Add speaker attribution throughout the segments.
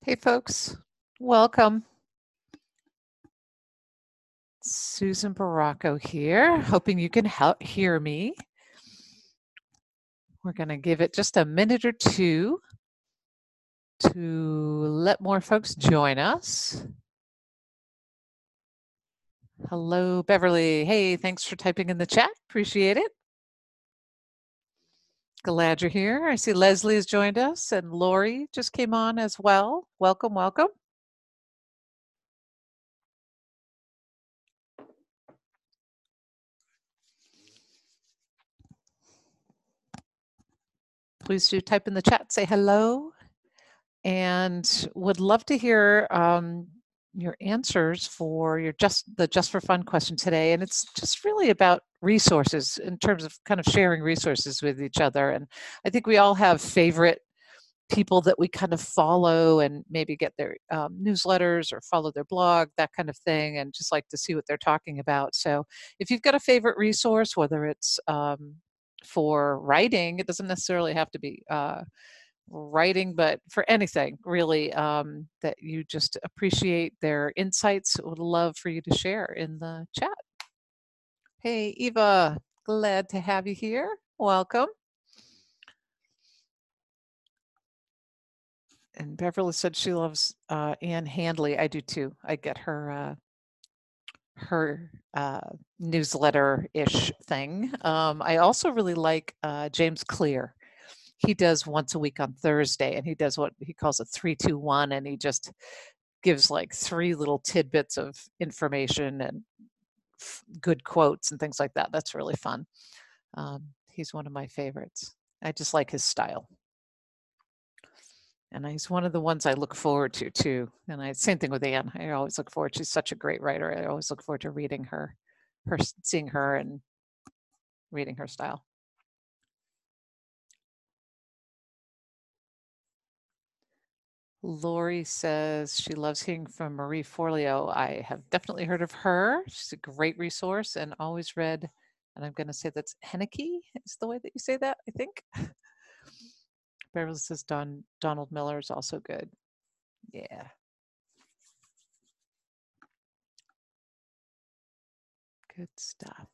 Speaker 1: Hey folks, welcome. Susan Baracco here, hoping you can hear me. We're going to give it just a minute or two to let more folks join us. Hello, Beverly. Hey, thanks for typing in the chat. Appreciate it. Glad you're here. I see Leslie has joined us and Lori just came on as well. Welcome, welcome. Please do type in the chat, say hello, and would love to hear your answers for your just for fun question today. And it's just really about resources in terms of kind of sharing resources with each other. And I think we all have favorite people that we kind of follow and maybe get their newsletters or follow their blog, that kind of thing, and just like to see what they're talking about. So if you've got a favorite resource, whether it's for writing, it doesn't necessarily have to be writing, but for anything really that you just appreciate their insights, would love for you to share in the chat. Hey, Eva, glad to have you here. Welcome. And Beverly said she loves Ann Handley. I do too. I get her newsletter-ish thing. I also really like James Clear. He does once a week on Thursday, and he does what he calls a 3-2-1, and he just gives like 3 little tidbits of information and good quotes and things like that. That's really fun. He's one of my favorites. I just like his style. And he's one of the ones I look forward to too. And same thing with Anne. I always look forward. She's such a great writer. I always look forward to reading seeing her and reading her style. Lori says she loves hearing from Marie Forleo. I have definitely heard of her. She's a great resource and always read, and I'm going to say that's Henneke is the way that you say that, I think. Beverly says Donald Miller is also good. Yeah. Good stuff.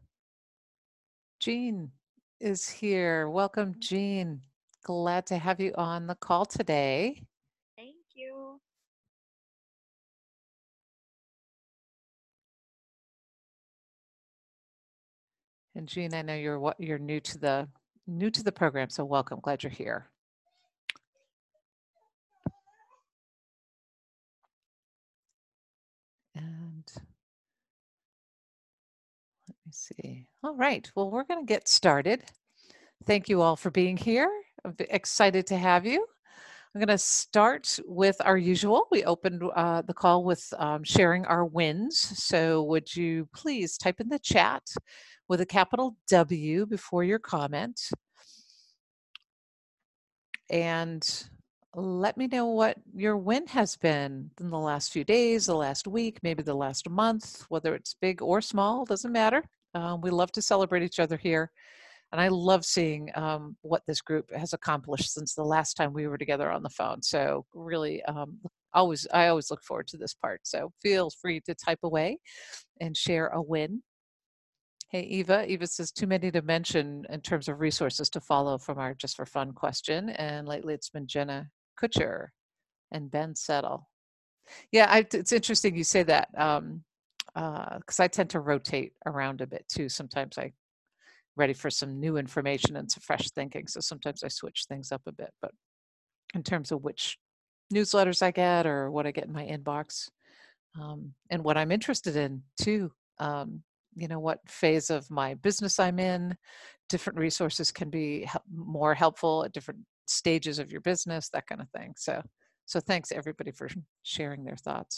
Speaker 1: Jean is here. Welcome, Jean. Glad to have you on the call today.
Speaker 2: Thank you.
Speaker 1: And Jean, I know you're new to the program, so welcome. Glad you're here. And let me see. All right. Well, we're going to get started. Thank you all for being here. I'm excited to have you. I'm going to start with our usual. We opened the call with sharing our wins. So would you please type in the chat with a capital W before your comment. And let me know what your win has been in the last few days, the last week, maybe the last month, whether it's big or small, doesn't matter. We love to celebrate each other here. And I love seeing what this group has accomplished since the last time we were together on the phone. So really, I always look forward to this part. So feel free to type away and share a win. Hey, Eva. Eva says too many to mention in terms of resources to follow from our Just for Fun question. And lately it's been Jenna Kutcher and Ben Settle. Yeah, it's interesting you say that because I tend to rotate around a bit too. Sometimes I ready for some new information and some fresh thinking. So sometimes I switch things up a bit. But in terms of which newsletters I get or what I get in my inbox, and what I'm interested in too, what phase of my business I'm in, different resources can be more helpful at different stages of your business, that kind of thing. So thanks everybody for sharing their thoughts.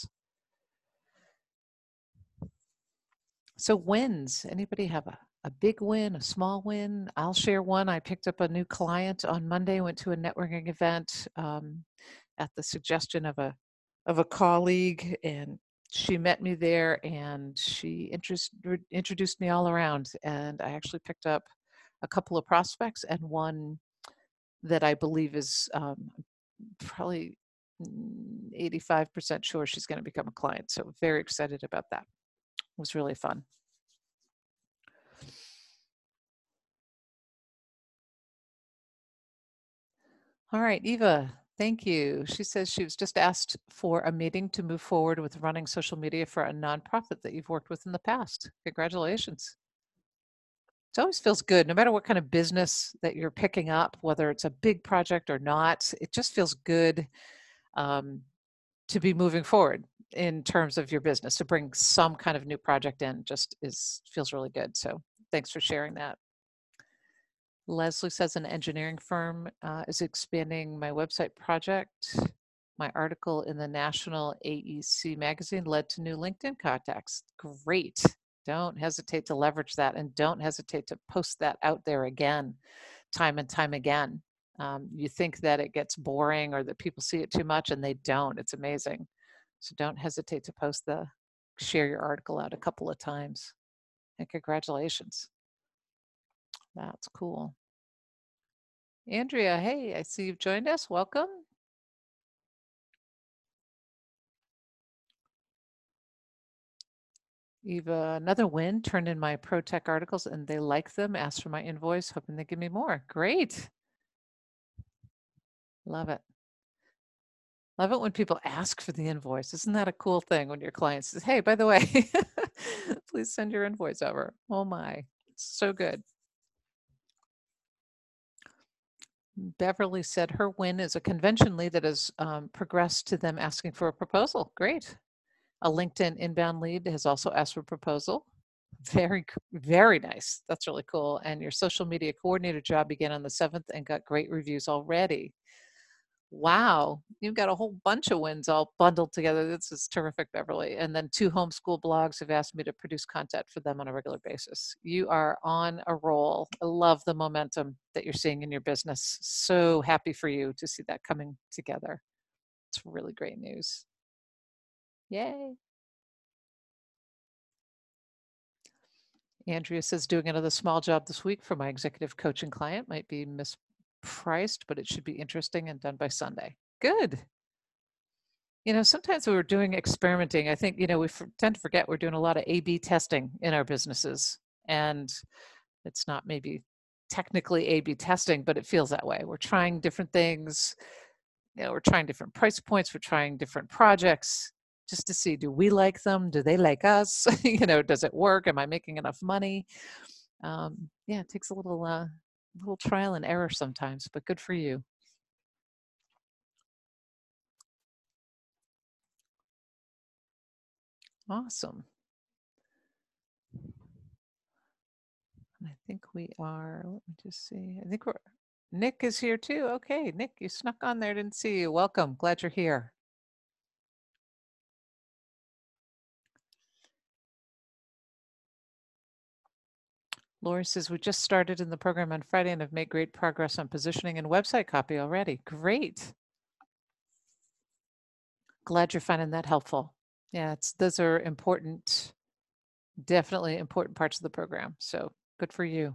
Speaker 1: So wins, anybody have a big win, a small win? I'll share one. I picked up a new client on Monday, went to a networking event at the suggestion of a colleague, and she met me there and she introduced me all around. And I actually picked up a couple of prospects and one that I believe is probably 85% sure she's going to become a client. So very excited about that. It was really fun. All right, Eva, thank you. She says she was just asked for a meeting to move forward with running social media for a nonprofit that you've worked with in the past. Congratulations. It always feels good, no matter what kind of business that you're picking up, whether it's a big project or not, it just feels good um, to be moving forward in terms of your business. To bring some kind of new project in just feels really good. So thanks for sharing that. Leslie says an engineering firm is expanding my website project. My article in the National AEC magazine led to new LinkedIn contacts. Great. Don't hesitate to leverage that, and don't hesitate to post that out there again, time and time again. You think that it gets boring or that people see it too much, and they don't. It's amazing. So don't hesitate to share your article out a couple of times. And congratulations. That's cool. Andrea, hey, I see you've joined us. Welcome. Eva, another win, turned in my ProTech articles and they like them, asked for my invoice, hoping they give me more. Great. Love it. Love it when people ask for the invoice. Isn't that a cool thing when your client says, hey, by the way, please send your invoice over. Oh my, it's so good. Beverly said her win is a convention lead that has progressed to them asking for a proposal. Great. A LinkedIn inbound lead has also asked for a proposal. Very nice. That's really cool. And your social media coordinator job began on the 7th and got great reviews already. Wow, you've got a whole bunch of wins all bundled together. This is terrific, Beverly. And then 2 homeschool blogs have asked me to produce content for them on a regular basis. You are on a roll. I love the momentum that you're seeing in your business. So happy for you to see that coming together. It's really great news. Yay. Andrea says doing another small job this week for my executive coaching client might be mispriced, but it should be interesting and done by Sunday. Good. Sometimes when we're doing experimenting, I think, we tend to forget we're doing a lot of A/B testing in our businesses. And it's not maybe technically A/B testing, but it feels that way. We're trying different things. We're trying different price points. We're trying different projects just to see, do we like them? Do they like us? Does it work? Am I making enough money? Yeah, it takes a little trial and error sometimes, but good for you. Awesome. I think we are, let me just see. I think Nick is here too. Okay, Nick, you snuck on there. Didn't see you. Welcome. Glad you're here. Lori says, we just started in the program on Friday and have made great progress on positioning and website copy already. Great. Glad you're finding that helpful. Yeah, those are important, definitely important parts of the program. So good for you.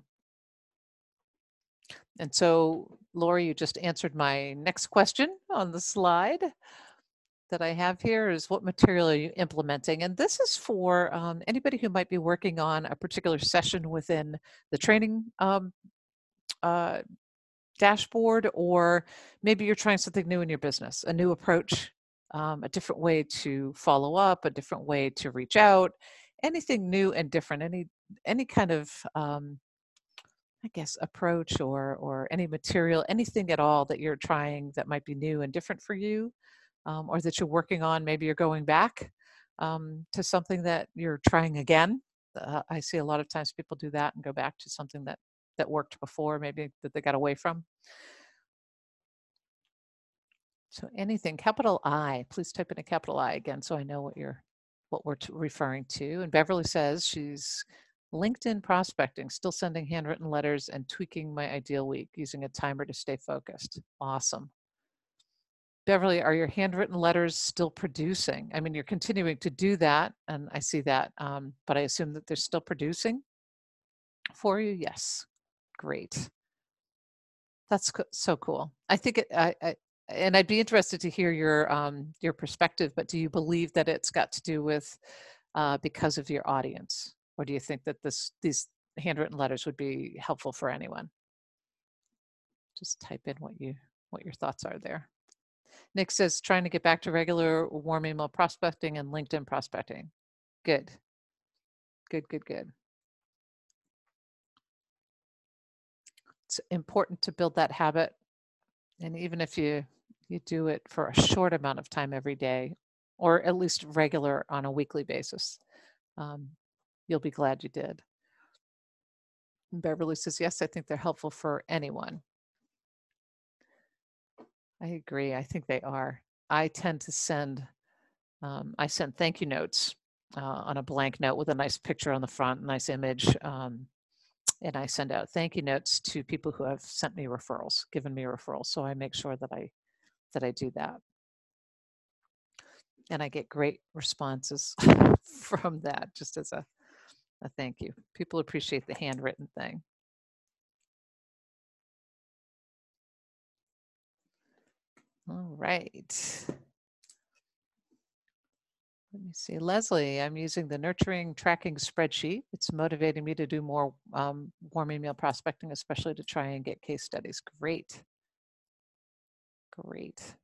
Speaker 1: And so, Lori, you just answered my next question on the slide that I have here is what material are you implementing? And this is for anybody who might be working on a particular session within the training uh, dashboard, or maybe you're trying something new in your business, a new approach, a different way to follow up, a different way to reach out, anything new and different, any kind of I guess approach or any material, anything at all that you're trying that might be new and different for you, or that you're working on. Maybe you're going back to something that you're trying again. I see a lot of times people do that and go back to something that worked before, maybe that they got away from. So anything, capital I, please type in a capital I again so I know what we're referring to. And Beverly says she's LinkedIn prospecting, still sending handwritten letters and tweaking my ideal week using a timer to stay focused. Awesome. Beverly, are your handwritten letters still producing? I mean, you're continuing to do that, and I see that, but I assume that they're still producing for you? Yes. Great. That's so cool. I think and I'd be interested to hear your perspective, but do you believe that it's got to do with because of your audience? Or do you think that these handwritten letters would be helpful for anyone? Just type in what your thoughts are there. Nick says trying to get back to regular warm email prospecting and LinkedIn prospecting. Good. Good, good, good. It's important to build that habit. And even if you do it for a short amount of time every day, or at least regular on a weekly basis, you'll be glad you did. And Beverly says, yes, I think they're helpful for anyone. I agree. I think they are. I tend to send, I send thank you notes on a blank note with a nice picture on the front, nice image. And I send out thank you notes to people who have sent me referrals, given me referrals. So I make sure that I do that. And I get great responses from that, just as a thank you. People appreciate the handwritten thing. All right. Let me see. Leslie, I'm using the nurturing tracking spreadsheet. It's motivating me to do more warm email prospecting, especially to try and get case studies. Great. Great.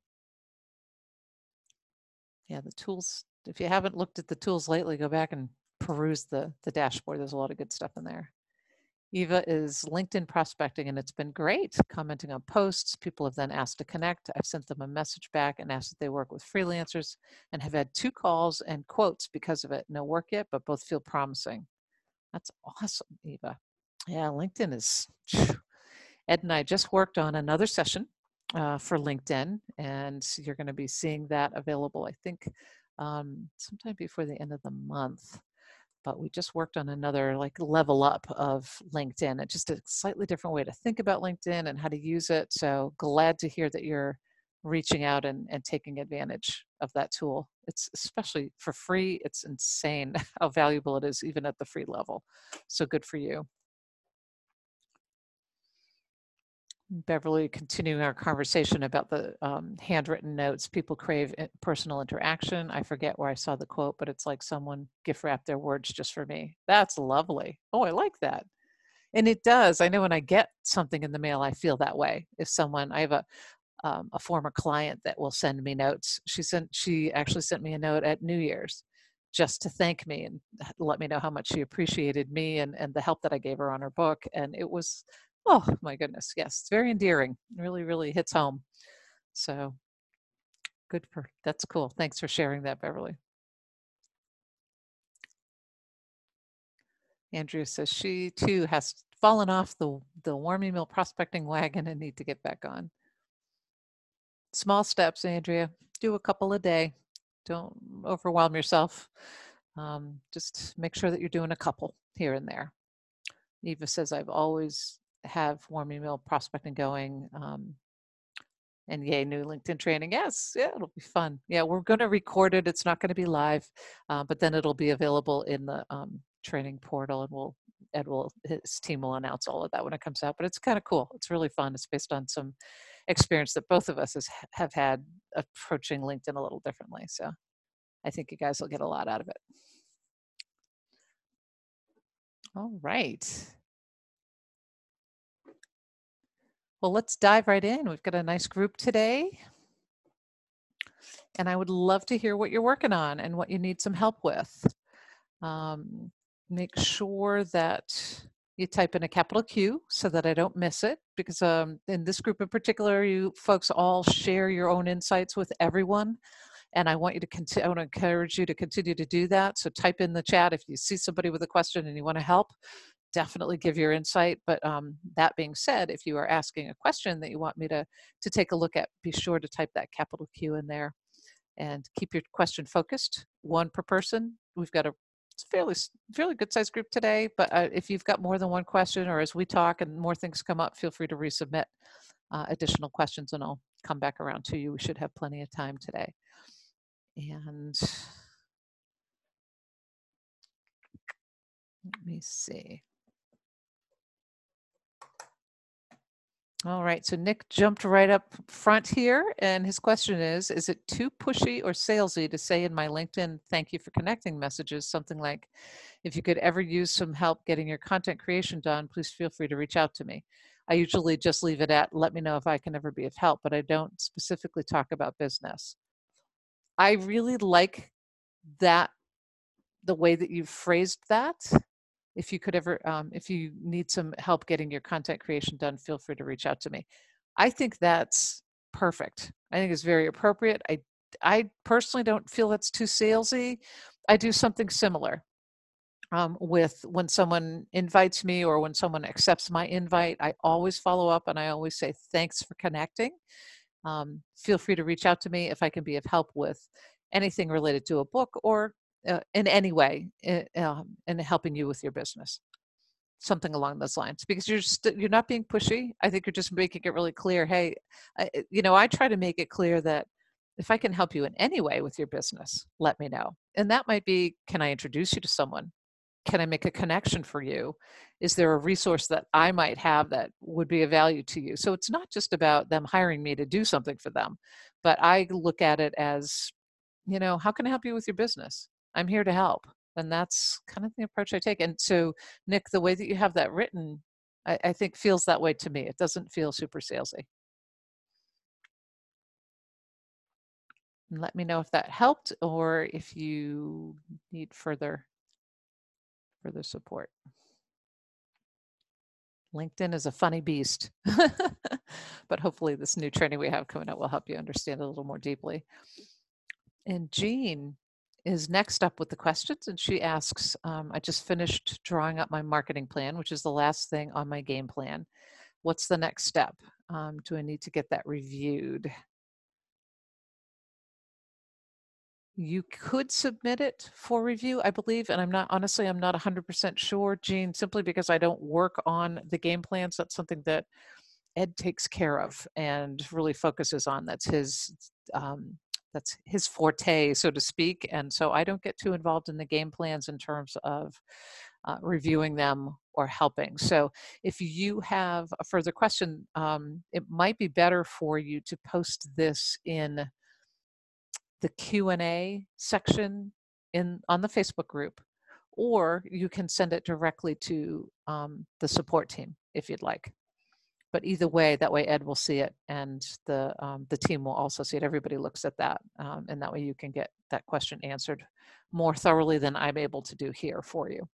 Speaker 1: Yeah, the tools, if you haven't looked at the tools lately, go back and peruse the dashboard. There's a lot of good stuff in there. Eva is LinkedIn prospecting, and it's been great, commenting on posts. People have then asked to connect. I've sent them a message back and asked if they work with freelancers and have had 2 calls and quotes because of it. No work yet, but both feel promising. That's awesome, Eva. Yeah, LinkedIn is, Ed and I just worked on another session for LinkedIn, and you're going to be seeing that available, I think, sometime before the end of the month. But we just worked on another like level up of LinkedIn. It's just a slightly different way to think about LinkedIn and how to use it. So glad to hear that you're reaching out and taking advantage of that tool. It's especially for free. It's insane how valuable it is even at the free level. So good for you. Beverly, continuing our conversation about the handwritten notes, people crave personal interaction. I forget where I saw the quote, but it's like someone gift wrapped their words just for me. That's lovely. Oh, I like that. And it does. I know when I get something in the mail, I feel that way. If someone, I have a former client that will send me notes. She actually sent me a note at New Year's just to thank me and let me know how much she appreciated me and the help that I gave her on her book. And it was, oh my goodness, yes, it's very endearing. It really, really hits home. So that's cool. Thanks for sharing that, Beverly. Andrea says she too has fallen off the warm email prospecting wagon and need to get back on. Small steps, Andrea. Do a couple a day. Don't overwhelm yourself. Just make sure that you're doing a couple here and there. Eva says, I've always have warm email prospecting going. And yay, new LinkedIn training. Yes, yeah, it'll be fun. Yeah, we're going to record it. It's not going to be live, but then it'll be available in the training portal, and his team will announce all of that when it comes out. But it's kind of cool. It's really fun. It's based on some experience that both of us have had approaching LinkedIn a little differently. So I think you guys will get a lot out of it. All right. Well, let's dive right in. We've got a nice group today. And I would love to hear what you're working on and what you need some help with. Make sure that you type in a capital Q so that I don't miss it, because in this group in particular, you folks all share your own insights with everyone. And I want to encourage you to continue to do that. So type in the chat if you see somebody with a question and you want to help. Definitely give your insight. But that being said, if you are asking a question that you want me to take a look at, be sure to type that capital Q in there and keep your question focused, one per person. We've got a fairly good sized group today, but if you've got more than one question, or as we talk and more things come up, feel free to resubmit additional questions and I'll come back around to you. We should have plenty of time today. And let me see. All right. So Nick jumped right up front here, and his question is it too pushy or salesy to say in my LinkedIn thank you for connecting messages something like, if you could ever use some help getting your content creation done, please feel free to reach out to me. I usually just leave it at let me know if I can ever be of help, but I don't specifically talk about business. I really like that, the way that you've phrased that. If you could ever, if you need some help getting your content creation done, feel free to reach out to me. I think that's perfect. I think it's very appropriate. I personally don't feel that's too salesy. I do something similar with when someone invites me or when someone accepts my invite. I always follow up and I always say thanks for connecting. Feel free to reach out to me if I can be of help with anything related to a book or in any way in helping you with your business, something along those lines, because you're not being pushy. I think you're just making it really clear. Hey, I try to make it clear that if I can help you in any way with your business, let me know. And that might be, can I introduce you to someone? Can I make a connection for you? Is there a resource that I might have that would be of value to you? So it's not just about them hiring me to do something for them, but I look at it as, how can I help you with your business? I'm here to help. And that's kind of the approach I take. And so, Nick, the way that you have that written, I think feels that way to me. It doesn't feel super salesy. And let me know if that helped or if you need further support. LinkedIn is a funny beast, but hopefully this new training we have coming up will help you understand it a little more deeply. And Jean is next up with the questions, and she asks, I just finished drawing up my marketing plan, which is the last thing on my game plan. What's the next step? Do I need to get that reviewed? You could submit it for review, I believe, and I'm not 100% sure, Jean, simply because I don't work on the game plans. That's something that Ed takes care of and really focuses on. That's his forte, so to speak. And so I don't get too involved in the game plans in terms of reviewing them or helping. So if you have a further question, it might be better for you to post this in the Q&A section on the Facebook group, or you can send it directly to the support team if you'd like. But either way, that way Ed will see it and the team will also see it. Everybody looks at that, and that way you can get that question answered more thoroughly than I'm able to do here for you.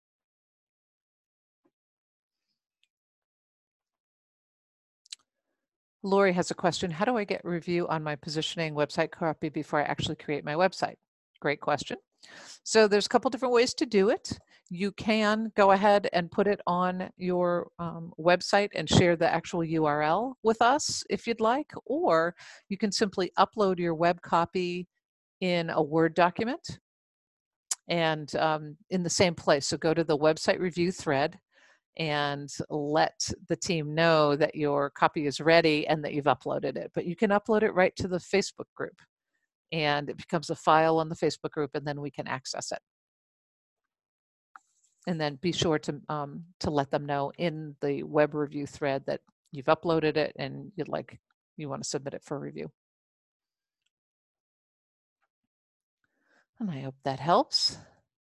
Speaker 1: Lori has a question. How do I get review on my positioning website copy before I actually create my website? Great question. So there's a couple different ways to do it. You can go ahead and put it on your website and share the actual URL with us if you'd like, or you can simply upload your web copy in a Word document and in the same place. So go to the website review thread and let the team know that your copy is ready and that you've uploaded it. But you can upload it right to the Facebook group and it becomes a file on the Facebook group and then we can access it. And then be sure to let them know in the web review thread that you've uploaded it and you want to submit it for review. And I hope that helps.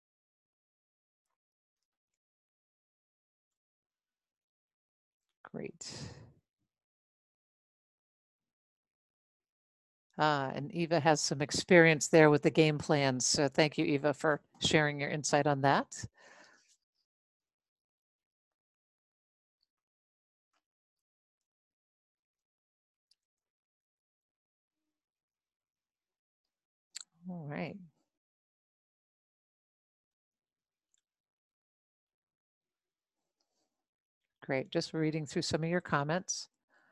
Speaker 1: Great. And Eva has some experience there with the game plans. So thank you, Eva, for sharing your insight on that. All right. Great. Just reading through some of your comments.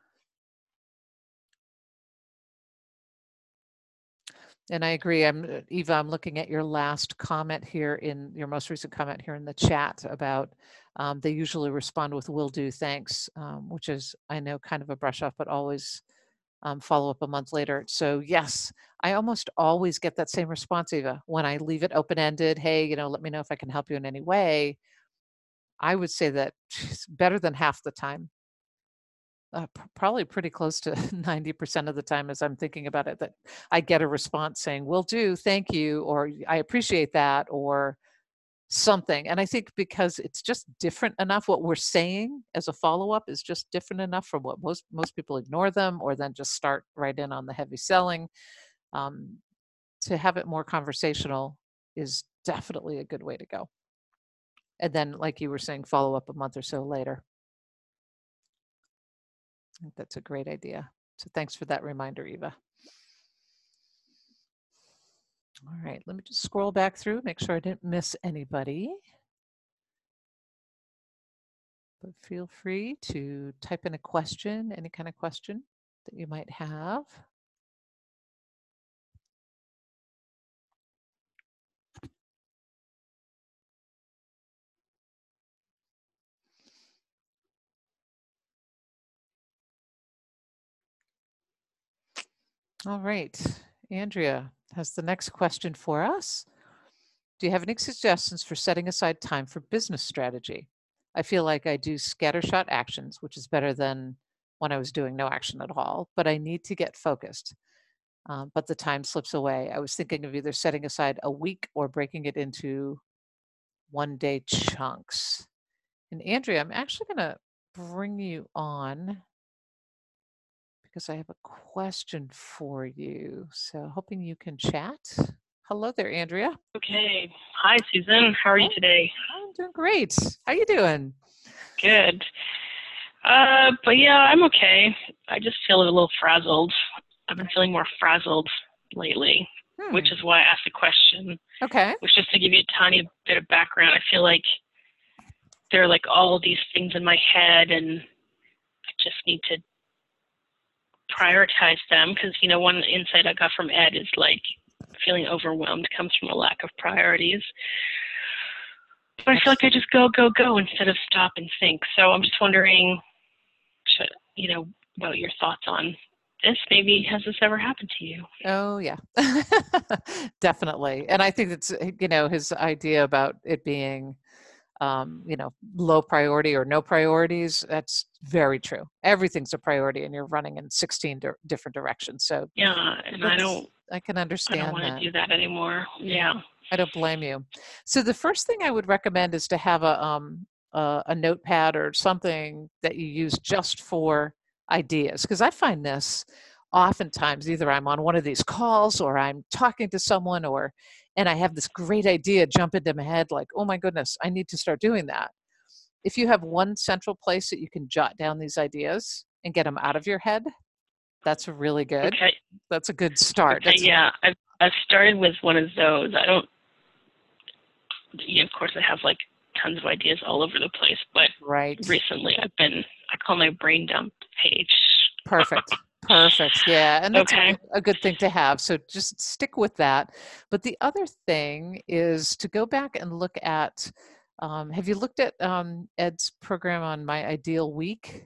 Speaker 1: And I agree. Eva, I'm looking at your last comment here in your most recent comment here in the chat about they usually respond with will do, thanks, which is, I know, kind of a brush off, but always follow up a month later. So yes, I almost always get that same response, Eva. When I leave it open-ended, hey, let me know if I can help you in any way. I would say that better than half the time probably pretty close to 90% of the time as I'm thinking about it, that I get a response saying, "Will do, thank you," or "I appreciate that," or something. And I think because it's just different enough, what we're saying as a follow-up is just different enough from what most people ignore them or then just start right in on the heavy selling. Um, to have it more conversational is definitely a good way to go. And then, like you were saying, follow up a month or so later. I think that's a great idea. So thanks for that reminder, Eva. All right, let me just scroll back through, make sure I didn't miss anybody. But feel free to type in a question, any kind of question that you might have. All right, Andrea has the next question for us. Do you have any suggestions for setting aside time for business strategy? I feel like I do scattershot actions, which is better than when I was doing no action at all, but I need to get focused. But the time slips away. I was thinking of either setting aside a week or breaking it into 1 day chunks. And Andrea, I'm actually going to bring you on because I have a question for you. So hoping you can chat. Hello there, Andrea.
Speaker 2: Okay. Hi, Susan. How are you today?
Speaker 1: I'm doing great. How you doing?
Speaker 2: Good. But yeah, I'm okay. I just feel a little frazzled. I've been feeling more frazzled lately, which is why I asked the question.
Speaker 1: Okay.
Speaker 2: Which, just to give you a tiny bit of background, I feel like there are like all these things in my head, and I just need to prioritize them because, you know, one insight I got from Ed is like feeling overwhelmed comes from a lack of priorities. But I feel like I just go instead of stop and think. So I'm just wondering, about your thoughts on this. Maybe has this ever happened to you?
Speaker 1: Oh, yeah, definitely. And I think it's, his idea about it being, low priority or no priorities, that's very true. Everything's a priority and you're running in 16 different directions. So
Speaker 2: yeah, and
Speaker 1: I can understand
Speaker 2: I don't want to do that anymore. Yeah.
Speaker 1: I don't blame you. So the first thing I would recommend is to have a notepad or something that you use just for ideas, because I find this oftentimes either I'm on one of these calls or I'm talking to someone and I have this great idea jump into my head like, oh my goodness, I need to start doing that. If you have one central place that you can jot down these ideas and get them out of your head, that's really good.
Speaker 2: Okay.
Speaker 1: That's a good start.
Speaker 2: Okay, yeah. I've started with one of those. I don't, of course I have like tons of ideas all over the place, but
Speaker 1: right.
Speaker 2: Recently I call my brain dump page.
Speaker 1: Perfect. Yeah. And that's a good thing to have. So just stick with that. But the other thing is to go back and look at, have you looked at Ed's program on My Ideal Week?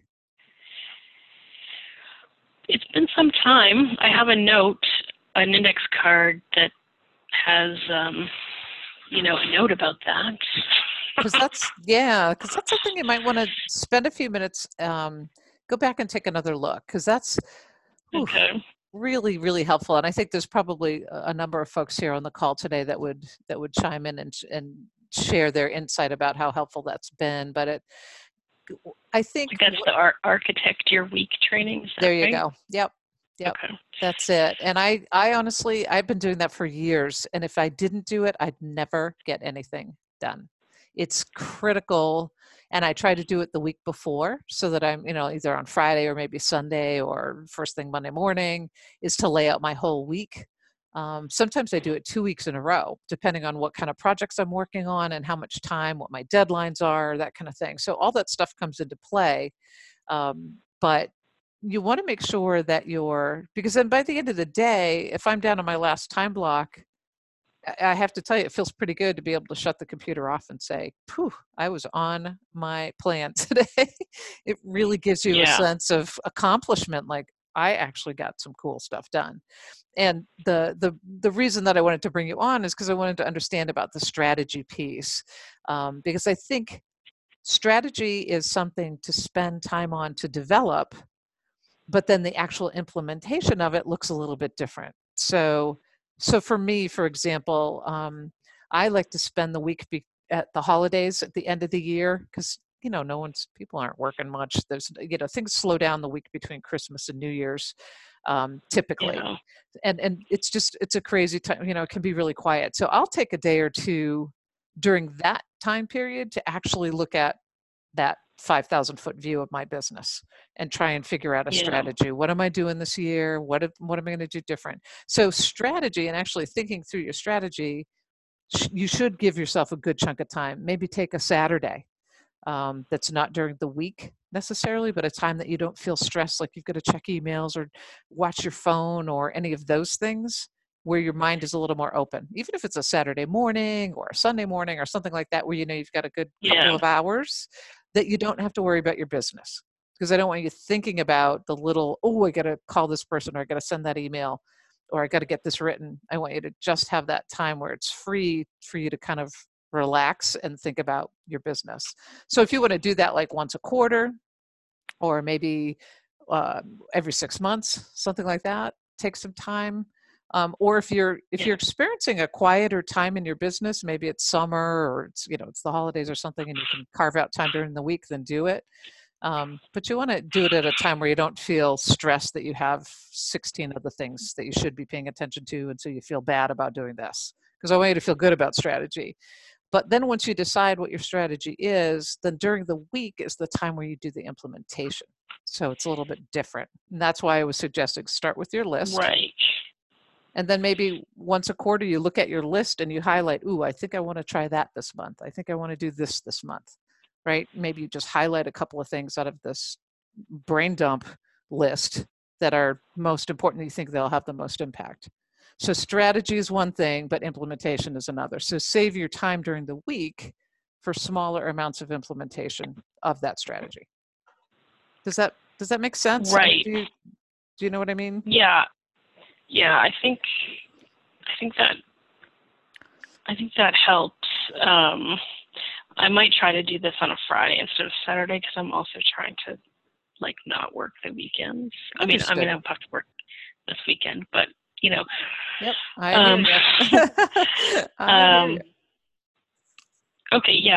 Speaker 2: It's been some time. I have an index card that has, a note about that.
Speaker 1: Because that's something you might want to spend a few minutes, go back and take another look, because that's really, really helpful. And I think there's probably a number of folks here on the call today that would chime in and share their insight about how helpful that's been. But I think
Speaker 2: that's the Architect Your Week training.
Speaker 1: There you go. Yep. Okay. That's it. And I honestly, I've been doing that for years. And if I didn't do it, I'd never get anything done. It's critical. And I try to do it the week before so that I'm, either on Friday or maybe Sunday or first thing Monday morning, is to lay out my whole week. Sometimes I do it 2 weeks in a row, depending on what kind of projects I'm working on and how much time, what my deadlines are, that kind of thing. So all that stuff comes into play. But you want to make sure that because then by the end of the day, if I'm down on my last time block, I have to tell you, it feels pretty good to be able to shut the computer off and say, "Phew, I was on my plan today." It really gives you a sense of accomplishment, like I actually got some cool stuff done. And the reason that I wanted to bring you on is because I wanted to understand about the strategy piece, because I think strategy is something to spend time on to develop, but then the actual implementation of it looks a little bit different. So for me, for example, I like to spend the week at the holidays at the end of the year because people aren't working much. There's things slow down the week between Christmas and New Year's, typically,
Speaker 2: Yeah.
Speaker 1: and it's a crazy time. It can be really quiet. So I'll take a day or two during that time period to actually look at that 5,000-foot view of my business and try and figure out a
Speaker 2: Yeah.
Speaker 1: strategy. What am I doing this year? What am I going to do different? So strategy and actually thinking through your strategy, you should give yourself a good chunk of time. Maybe take a Saturday that's not during the week necessarily, but a time that you don't feel stressed, like you've got to check emails or watch your phone or any of those things, where your mind is a little more open. Even if it's a Saturday morning or a Sunday morning or something like that, where you've got a good couple
Speaker 2: Yeah.
Speaker 1: of hours that you don't have to worry about your business. Because I don't want you thinking about the little, oh, I got to call this person or I got to send that email or I got to get this written. I want you to just have that time where it's free for you to kind of relax and think about your business. So if you want to do that like once a quarter or maybe every 6 months, something like that, take some time. Or if you're experiencing a quieter time in your business, maybe it's summer or it's the holidays or something, and you can carve out time during the week, then do it. But you want to do it at a time where you don't feel stressed that you have 16 other things that you should be paying attention to, and so you feel bad about doing this. Because I want you to feel good about strategy. But then once you decide what your strategy is, then during the week is the time where you do the implementation. So it's a little bit different. And that's why I was suggesting start with your list.
Speaker 2: Right.
Speaker 1: And then maybe once a quarter, you look at your list and you highlight, ooh, I think I want to try that this month. I think I want to do this month, right? Maybe you just highlight a couple of things out of this brain dump list that are most important. You think they'll have the most impact. So strategy is one thing, but implementation is another. So save your time during the week for smaller amounts of implementation of that strategy. Does that make sense?
Speaker 2: Right.
Speaker 1: Do you know what I mean?
Speaker 2: Yeah. Yeah. I think that helps. I might try to do this on a Friday instead of Saturday because I'm also trying to not work the weekends. I mean, I'll have to work this weekend, but
Speaker 1: Yep, I hear you. I hear you.
Speaker 2: Okay, yeah,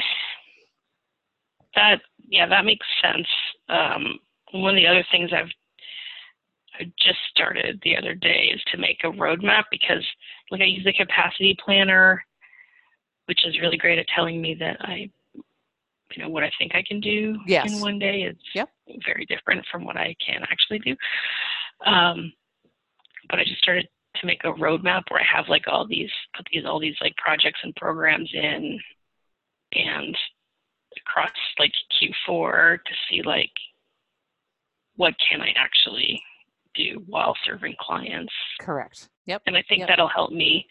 Speaker 2: that makes sense. One of the other things I just started the other day is to make a roadmap because I use the capacity planner, which is really great at telling me that what I think I can do in one day is very different from what I can actually do. But I just started to make a roadmap where I have all these projects and programs in and across Q4 to see what can I actually do while serving clients.
Speaker 1: Correct. Yep.
Speaker 2: And I think that'll help me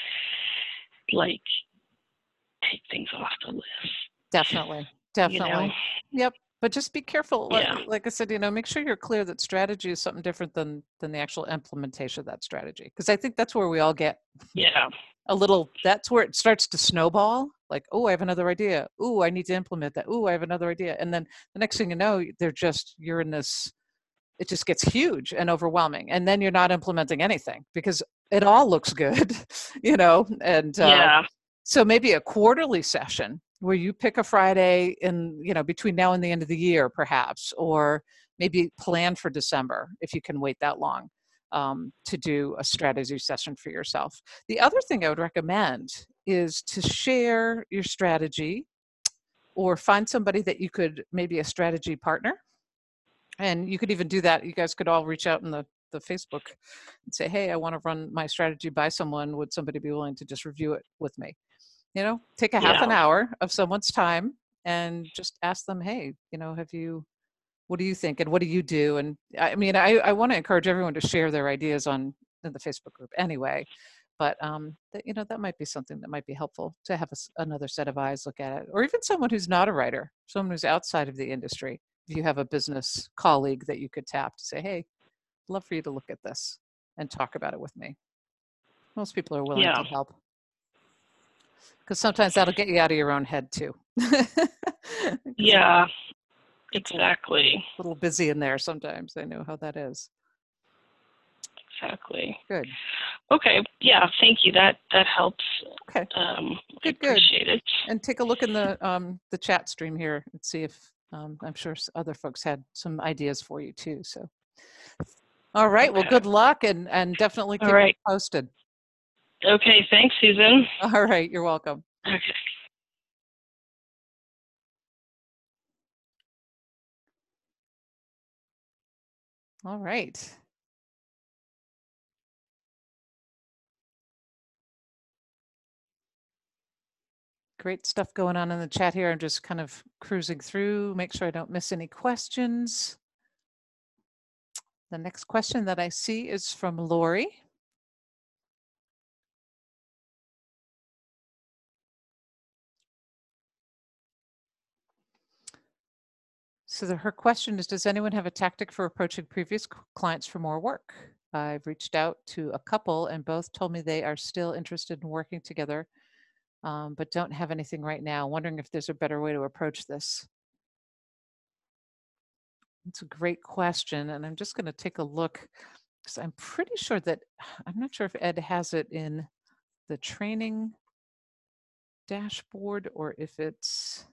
Speaker 2: take things off the list.
Speaker 1: Definitely. Yep. But just be careful.
Speaker 2: Yeah.
Speaker 1: Like I said, make sure you're clear that strategy is something different than the actual implementation of that strategy. Because I think that's where we all get that's where it starts to snowball. Like, oh, I have another idea. Oh, I need to implement that. Oh, I have another idea. And then the next thing you know, you're in this, it just gets huge and overwhelming. And then you're not implementing anything because it all looks good, and so maybe a quarterly session where you pick a Friday in, between now and the end of the year, perhaps, or maybe plan for December if you can wait that long to do a strategy session for yourself. The other thing I would recommend is to share your strategy or find somebody that you could, maybe a strategy partner. And you could even do that. You guys could all reach out in the Facebook and say, hey, I want to run my strategy by someone. Would somebody be willing to just review it with me? Take a half an hour of someone's time and just ask them, hey, what do you think? And what do you do? And I mean, I want to encourage everyone to share their ideas in the Facebook group anyway, but that might be something that might be helpful to have another set of eyes look at it, or even someone who's not a writer, someone who's outside of the industry. If you have a business colleague that you could tap to say, hey, I'd love for you to look at this and talk about it with me. Most people are willing to help. Because sometimes that'll get you out of your own head too.
Speaker 2: Yeah.
Speaker 1: It's
Speaker 2: Exactly.
Speaker 1: a little busy in there sometimes. I know how that is.
Speaker 2: Exactly.
Speaker 1: Good.
Speaker 2: Okay. Yeah. Thank you. That helps.
Speaker 1: Okay.
Speaker 2: I
Speaker 1: Good.
Speaker 2: appreciate it.
Speaker 1: And take a look in the chat stream here and see if I'm sure other folks had some ideas for you too. So, all right.
Speaker 2: Okay.
Speaker 1: Well, good luck and definitely
Speaker 2: All
Speaker 1: keep
Speaker 2: right.
Speaker 1: me posted.
Speaker 2: Okay. Thanks, Susan.
Speaker 1: All right. You're welcome.
Speaker 2: Okay.
Speaker 1: All right. Great stuff going on in the chat here. I'm just kind of cruising through, make sure I don't miss any questions. The next question that I see is from Lori. So her question is, does anyone have a tactic for approaching previous clients for more work? I've reached out to a couple and both told me they are still interested in working together, but don't have anything right now. Wondering if there's a better way to approach this. It's a great question. And I'm just going to take a look because I'm pretty sure that, I'm not sure if Ed has it in the training dashboard or if it's,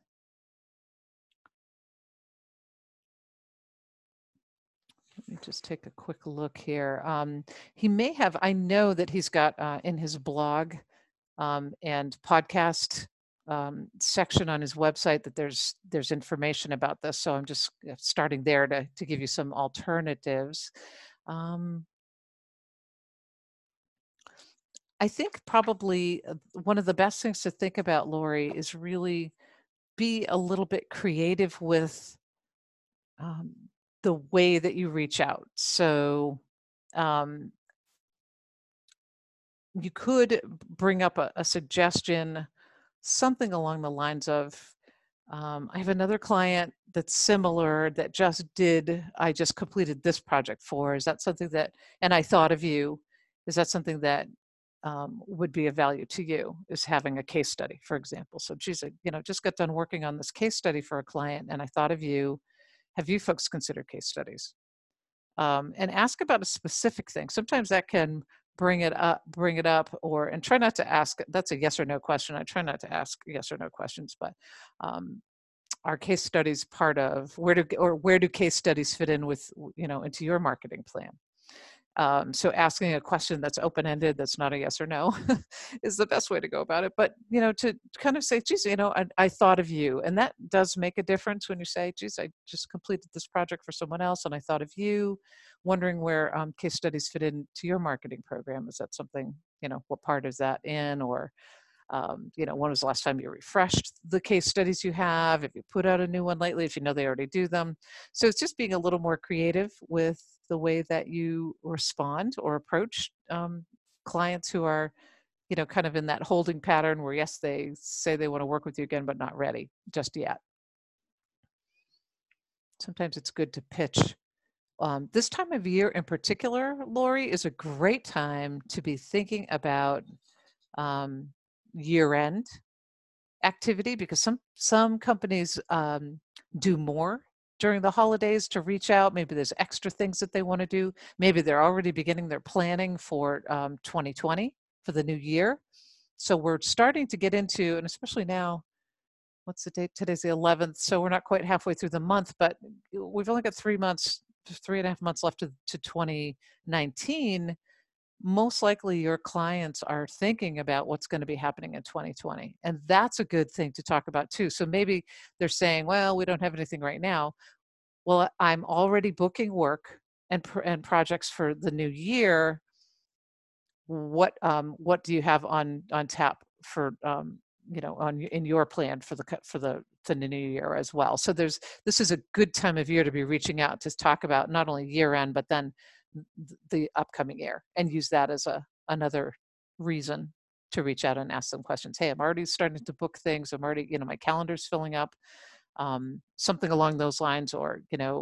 Speaker 1: let me just take a quick look here. He may have, I know that he's got in his blog and podcast section on his website that there's information about this. So I'm just starting there to give you some alternatives. I think probably one of the best things to think about, Lori, is really be a little bit creative with the way that you reach out. So you could bring up a suggestion, something along the lines of, I have another client that's similar that I just completed this project for. Is that something that, and I thought of you, is that something that would be of value to you, is having a case study, for example? So geez, just got done working on this case study for a client and I thought of you. Have you folks considered case studies? And ask about a specific thing. Sometimes that can bring it up, and try not to ask, that's a yes or no question. I try not to ask yes or no questions, but are case studies part of, where do case studies fit in with, into your marketing plan? So asking a question that's open-ended, that's not a yes or no, is the best way to go about it. But, to kind of say, geez, I thought of you. And that does make a difference when you say, geez, I just completed this project for someone else and I thought of you, wondering where case studies fit into your marketing program. Is that something, what part is that in? Or, when was the last time you refreshed the case studies you have? If you put out a new one lately, if you know they already do them. So it's just being a little more creative with the way that you respond or approach clients who are, kind of in that holding pattern where, yes, they say they want to work with you again, but not ready just yet. Sometimes it's good to pitch. This time of year in particular, Lori, is a great time to be thinking about year-end activity, because some companies do more during the holidays to reach out. Maybe there's extra things that they want to do. Maybe they're already beginning their planning for 2020, for the new year. So we're starting to get into, and especially now, what's the date? Today's the 11th. So we're not quite halfway through the month, but we've only got 3.5 months left to 2019. Most likely your clients are thinking about what's going to be happening in 2020. And that's a good thing to talk about too. So maybe they're saying, well, we don't have anything right now. Well, I'm already booking work and projects for the new year. What do you have on tap for, in your plan for the new year as well? So this is a good time of year to be reaching out to talk about not only year end, but then the upcoming year, and use that as another reason to reach out and ask some questions. Hey, I'm already starting to book things. I'm already, my calendar's filling up, something along those lines. Or,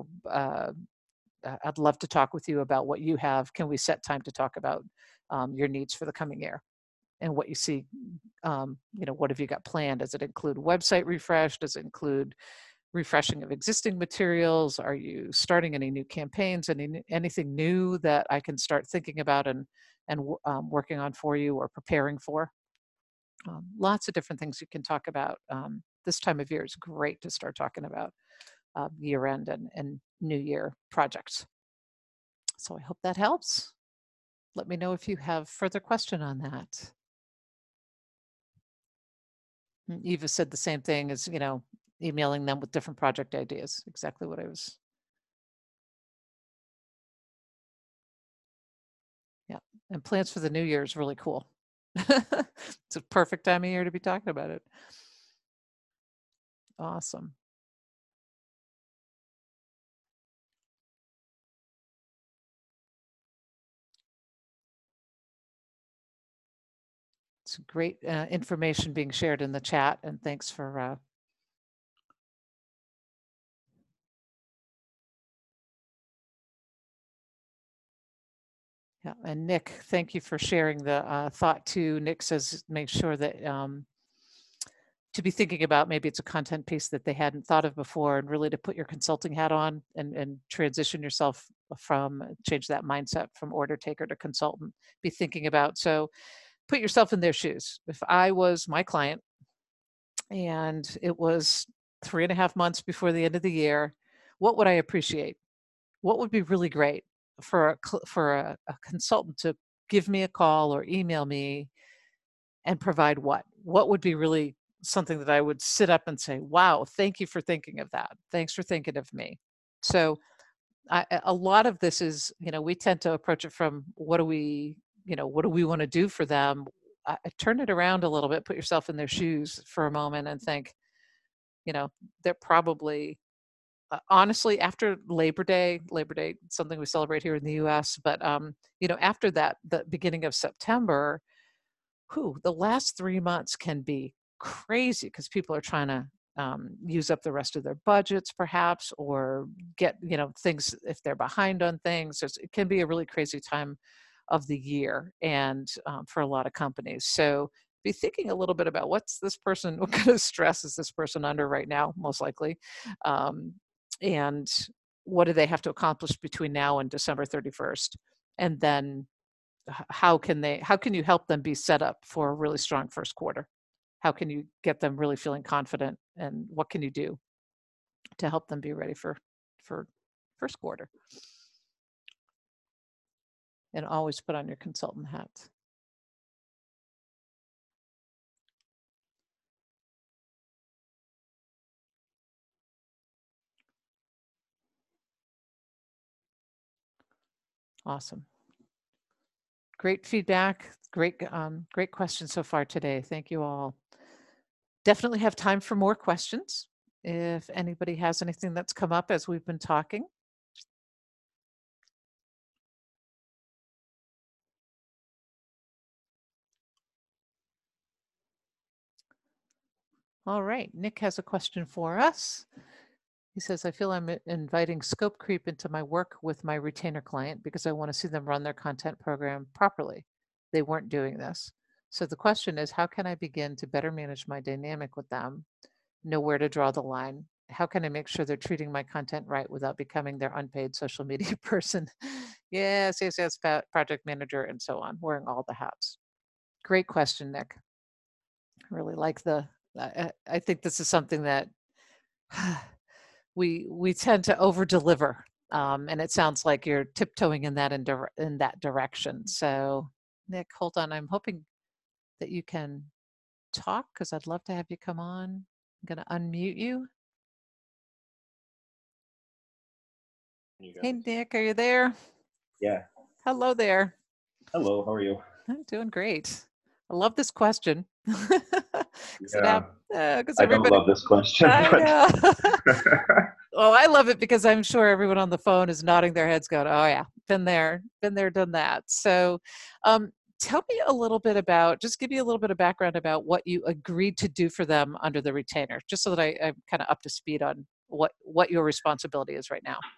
Speaker 1: I'd love to talk with you about what you have. Can we set time to talk about your needs for the coming year and what you see? What have you got planned? Does it include website refresh? Does it include refreshing of existing materials? Are you starting any new campaigns? Anything new that I can start thinking about and working on for you or preparing for? Lots of different things you can talk about. This time of year is great to start talking about year end and new year projects. So I hope that helps. Let me know if you have further question on that. Eva said the same thing as, emailing them with different project ideas. Exactly what I was. Yeah. And plans for the new year is really cool. It's a perfect time of year to be talking about it. Awesome. It's great information being shared in the chat, and thanks for yeah, and Nick, thank you for sharing the thought too. Nick says make sure that to be thinking about maybe it's a content piece that they hadn't thought of before, and really to put your consulting hat on and transition yourself from change that mindset from order taker to consultant. Be thinking about, so put yourself in their shoes. If I was my client and it was 3.5 months before the end of the year, what would I appreciate? What would be really great for a consultant to give me a call or email me and provide what? What would be really something that I would sit up and say, wow, thank you for thinking of that. Thanks for thinking of me. So a lot of this is, we tend to approach it from what do we want to do for them? Turn it around a little bit, put yourself in their shoes for a moment and think, they're probably, honestly, after Labor Day, something we celebrate here in the US, but, after that, the beginning of September, the last 3 months can be crazy because people are trying to use up the rest of their budgets perhaps, or get, things, if they're behind on things. It can be a really crazy time of the year, and for a lot of companies. So be thinking a little bit about what kind of stress is this person under right now, most likely. And what do they have to accomplish between now and December 31st? And then how can you help them be set up for a really strong first quarter? How can you get them really feeling confident, and what can you do to help them be ready for first quarter? And always put on your consultant hat. Awesome. Great feedback. Great questions so far today. Thank you all. Definitely have time for more questions if anybody has anything that's come up as we've been talking. All right, Nick has a question for us. He says, I feel I'm inviting scope creep into my work with my retainer client because I want to see them run their content program properly. They weren't doing this. So the question is, how can I begin to better manage my dynamic with them? Know where to draw the line? How can I make sure they're treating my content right without becoming their unpaid social media person? Yes, project manager, and so on, wearing all the hats. Great question, Nick. I really like I think this is something that we tend to over deliver, and it sounds like you're tiptoeing in that direction. So Nick, hold on, I'm hoping that you can talk because I'd love to have you come on. I'm going to unmute you. Hey Nick, are you there?
Speaker 3: Yeah.
Speaker 1: Hello there.
Speaker 3: Hello, how are you?
Speaker 1: I'm doing great. I love this question.
Speaker 3: Yeah.
Speaker 1: Because
Speaker 3: I don't love this question.
Speaker 1: I
Speaker 3: But
Speaker 1: know. Well, I love it because I'm sure everyone on the phone is nodding their heads going, oh yeah, been there, done that. So tell me a little bit about, just give me a little bit of background about what you agreed to do for them under the retainer, just so that I'm kind of up to speed on what your responsibility is right now.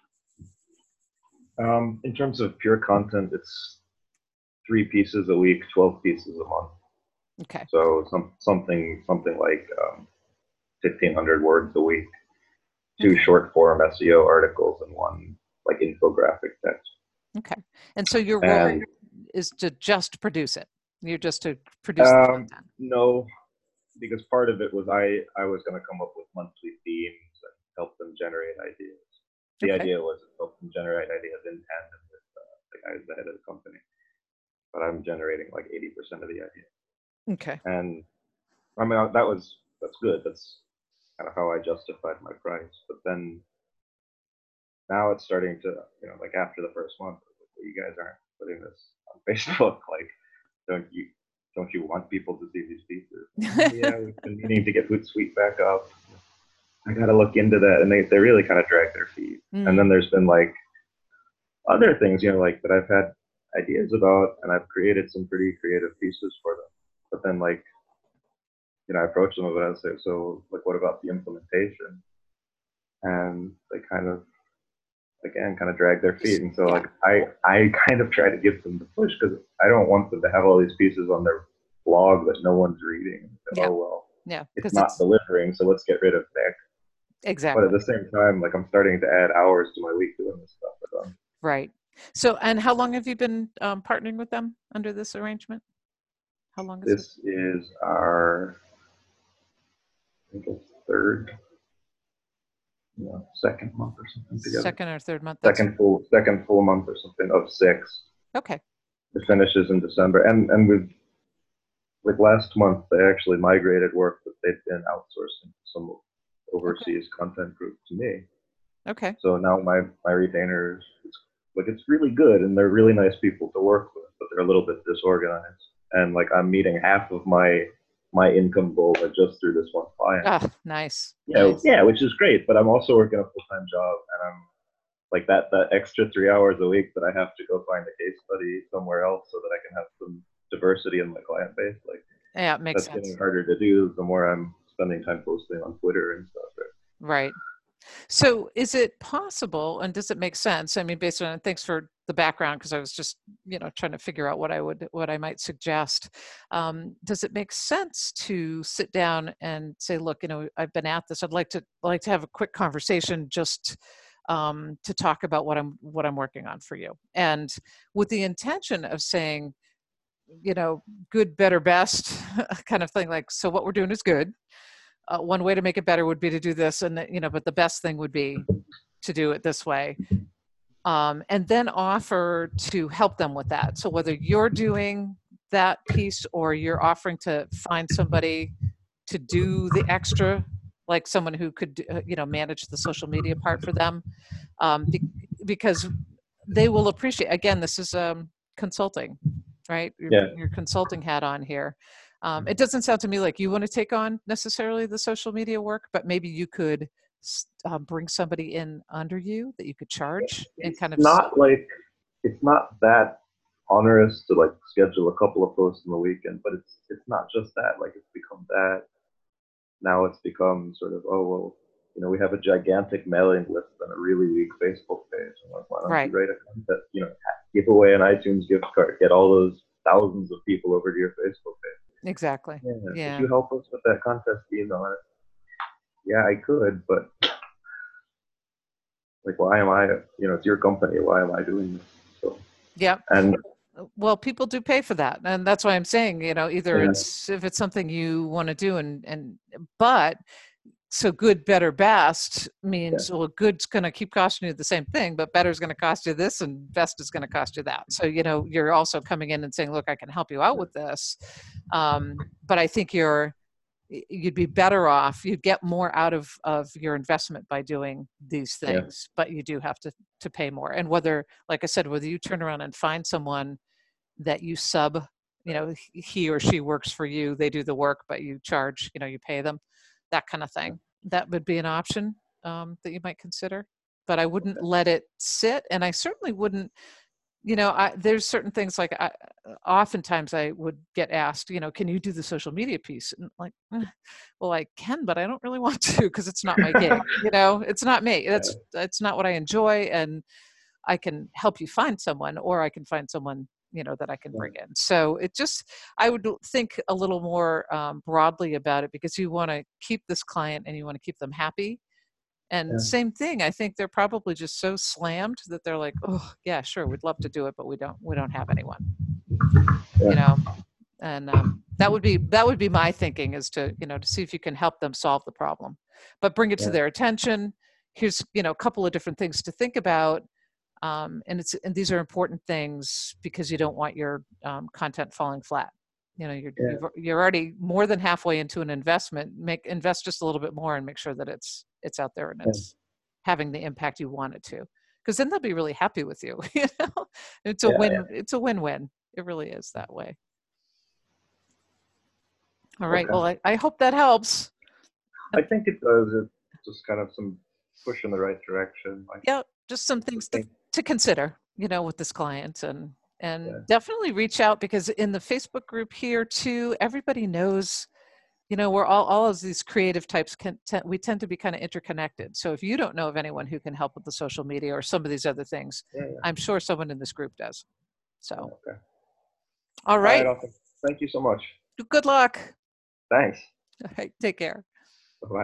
Speaker 3: in terms of pure content, it's 3 pieces a week, 12 pieces a month.
Speaker 1: Okay.
Speaker 3: So something like 1,500 words a week. two
Speaker 1: Okay.
Speaker 3: short form SEO articles and one like infographic text.
Speaker 1: Okay. And so your role
Speaker 3: And
Speaker 1: is to just produce it. You're just to produce the content.
Speaker 3: no, because part of it was I was going to come up with monthly themes and help them generate ideas. The
Speaker 1: Okay.
Speaker 3: idea was to help them generate ideas in tandem with the guys the head of the company. But I'm generating like 80% of the ideas.
Speaker 1: Okay.
Speaker 3: And I mean that's good. That's kind of how I justified my price. But then now it's starting to, like after the first month, well, you guys aren't putting this on Facebook. Like, don't you want people to see these pieces? Oh, yeah, we've been meaning to get Hootsuite back up. I got to look into that. And they really kind of drag their feet. And then there's been like other things, like that I've had ideas about, and I've created some pretty creative pieces for them. But then like, I approach them about it and say, so like, what about the implementation? And they kind of, again, kind of drag their feet. And so
Speaker 1: Yeah.
Speaker 3: like, I kind of try to give them the push because I don't want them to have all these pieces on their blog that no one's reading. So,
Speaker 1: Yeah.
Speaker 3: oh, well,
Speaker 1: Yeah.
Speaker 3: it's
Speaker 1: Because
Speaker 3: not delivering, so let's get rid of Nick. But
Speaker 1: exactly
Speaker 3: at the same time, like I'm starting to add hours to my week doing this stuff with them.
Speaker 1: right. So, and how long have you been partnering with them under this arrangement? How long is it?
Speaker 3: This is our, I think it's third, second month or something together.
Speaker 1: Second or third month? That's
Speaker 3: Second full month or something of 6.
Speaker 1: okay.
Speaker 3: It finishes in December, and we've like last month they actually migrated work that they'd been outsourcing some overseas content group to me.
Speaker 1: Okay.
Speaker 3: So now my retainers, it's really good, and they're really nice people to work with, but they're a little bit disorganized. And like I'm meeting half of my income goal just through this one client.
Speaker 1: Oh, nice.
Speaker 3: Nice.
Speaker 1: Nice.
Speaker 3: Yeah, which is great. But I'm also working a full-time job, and I'm like that extra 3 hours a week that I have to go find a case study somewhere else so that I can have some diversity in my client base. Like
Speaker 1: Yeah, it makes
Speaker 3: that's
Speaker 1: sense.
Speaker 3: getting harder to do the more I'm spending time posting on Twitter and stuff.
Speaker 1: Right. So is it possible, and does it make sense? I mean, based on, thanks for the background, because I was just, trying to figure out what I might suggest. Does it make sense to sit down and say, look, I've been at this. I'd like to have a quick conversation just to talk about what I'm working on for you. And with the intention of saying, good, better, best kind of thing. Like, so what we're doing is good. One way to make it better would be to do this, and but the best thing would be to do it this way, and then offer to help them with that. So whether you're doing that piece or you're offering to find somebody to do the extra, like someone who could manage the social media part for them, because they will appreciate. Again, this is consulting, right? You're
Speaker 3: Yeah.
Speaker 1: putting your consulting hat on here. It doesn't sound to me like you want to take on necessarily the social media work, but maybe you could bring somebody in under you that you could charge and kind of.
Speaker 3: It's not that onerous to like schedule a couple of posts in the weekend, but it's not just that. Like it's become that. Now it's become sort of, oh well, we have a gigantic mailing list and a really weak Facebook page. I'm like, why don't
Speaker 1: Right.
Speaker 3: you write a contest, give away an iTunes gift card, get all those thousands of people over to your Facebook page.
Speaker 1: Exactly.
Speaker 3: Yeah. Could you help us with that contest email? Yeah, I could, but like, why am I? It's your company. Why am I doing this? So.
Speaker 1: Yeah.
Speaker 3: And
Speaker 1: well, people do pay for that, and that's why I'm saying, either
Speaker 3: yeah.
Speaker 1: it's if it's something you want to do, but so good, better, best means, well, good's going to keep costing you the same thing, but better is going to cost you this, and best is going to cost you that. So you're also coming in and saying, look, I can help you out with this, but I think you'd be better off. You'd get more out of your investment by doing these things, but you do have to pay more. And whether, like I said, whether you turn around and find someone that you sub, he or she works for you, they do the work, but you charge, you pay them, that kind of thing. That would be an option that you might consider. But I wouldn't let it sit, and I certainly wouldn't. There's certain things like oftentimes I would get asked, can you do the social media piece? And like, well, I can, but I don't really want to because it's not my gig. It's not me. It's not what I enjoy, and I can help you find someone, or I can find someone that I can bring in. So I would think a little more broadly about it, because you want to keep this client and you want to keep them happy. And
Speaker 3: Yeah.
Speaker 1: same thing, I think they're probably just so slammed that they're like, oh yeah, sure, we'd love to do it, but we don't have anyone.
Speaker 3: Yeah.
Speaker 1: You know, and that would be my thinking, is to, to see if you can help them solve the problem, but bring it to
Speaker 3: Yeah.
Speaker 1: their attention. Here's, a couple of different things to think about. And these are important things, because you don't want your content falling flat. You're already more than halfway into an investment. Invest just a little bit more and make sure that it's out there and it's having the impact you want it to. Because then they'll be really happy with you. It's a win. It's a win-win. It really is that way. All right.
Speaker 3: Okay.
Speaker 1: Well, I hope that helps.
Speaker 3: I think it does. It's just kind of some push in the right direction.
Speaker 1: Yeah, just some things to consider, with this client, and definitely reach out, because in the Facebook group here too, everybody knows, we're all of these creative types we tend to be kind of interconnected. So if you don't know of anyone who can help with the social media or some of these other things, I'm sure someone in this group does. So,
Speaker 3: okay.
Speaker 1: All right.
Speaker 3: Thank you so much.
Speaker 1: Good luck.
Speaker 3: Thanks.
Speaker 1: All right. Take care.
Speaker 3: Bye-bye.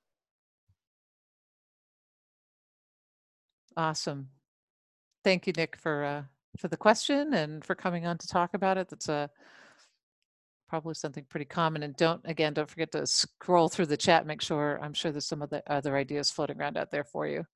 Speaker 1: Awesome. Thank you, Nick, for the question and for coming on to talk about it. That's probably something pretty common. And don't forget to scroll through the chat. I'm sure there's some of the other ideas floating around out there for you.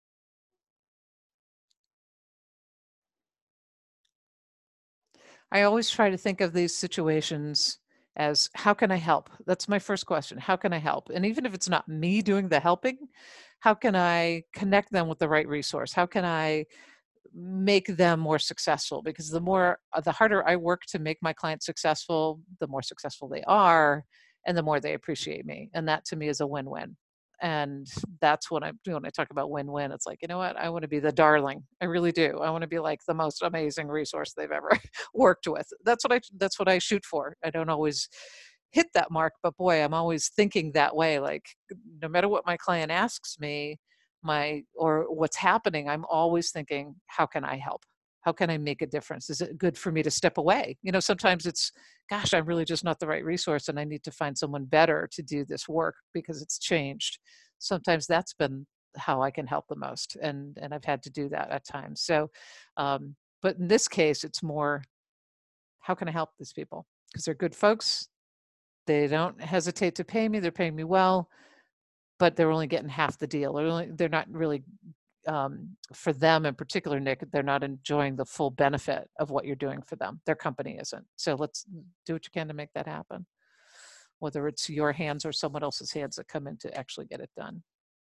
Speaker 1: I always try to think of these situations as, how can I help? That's my first question. How can I help? And even if it's not me doing the helping, how can I connect them with the right resource? How can I make them more successful? Because the harder I work to make my clients successful, the more successful they are, and the more they appreciate me. And that to me is a win-win. And that's what I'm doing when I talk about win-win. It's like, you know what? I want to be the darling. I really do. I want to be like the most amazing resource they've ever worked with. That's what I shoot for. I don't always hit that mark, but boy, I'm always thinking that way. Like, no matter what my client asks me, or what's happening, I'm always thinking, how can I help? How can I make a difference? Is it good for me to step away? Sometimes it's, gosh, I'm really just not the right resource and I need to find someone better to do this work because it's changed. Sometimes that's been how I can help the most. And I've had to do that at times. So, but in this case, it's more, how can I help these people? Because they're good folks. They don't hesitate to pay me. They're paying me well, but they're only getting half the deal. They're not really, for them in particular, Nick, they're not enjoying the full benefit of what you're doing for them. Their company isn't. So let's do what you can to make that happen, whether it's your hands or someone else's hands that come in to actually get it done.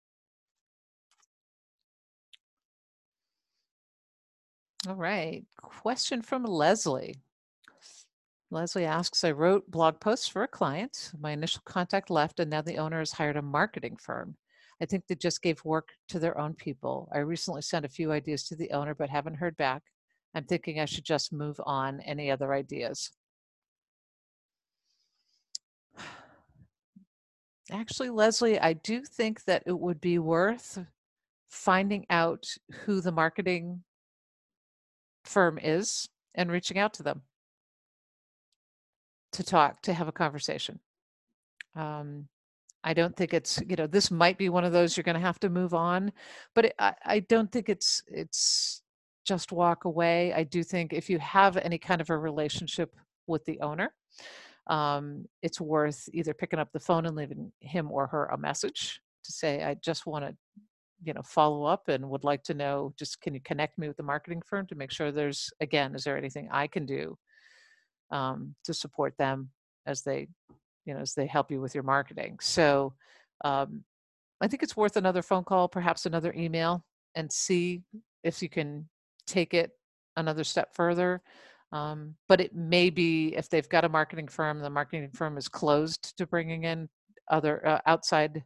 Speaker 1: All right, question from Leslie. Leslie asks, I wrote blog posts for a client. My initial contact left, and now the owner has hired a marketing firm. I think they just gave work to their own people. I recently sent a few ideas to the owner, but haven't heard back. I'm thinking I should just move on. Any other ideas? Actually, Leslie, I do think that it would be worth finding out who the marketing firm is and reaching out to them to talk, to have a conversation. I don't think it's, this might be one of those you're going to have to move on, but I don't think it's just walk away. I do think if you have any kind of a relationship with the owner, it's worth either picking up the phone and leaving him or her a message to say, I just want to, follow up and would like to know, just can you connect me with the marketing firm to make sure is there anything I can do to support them as they help you with your marketing. So I think it's worth another phone call, perhaps another email, and see if you can take it another step further. But it may be, if they've got a marketing firm, the marketing firm is closed to bringing in other outside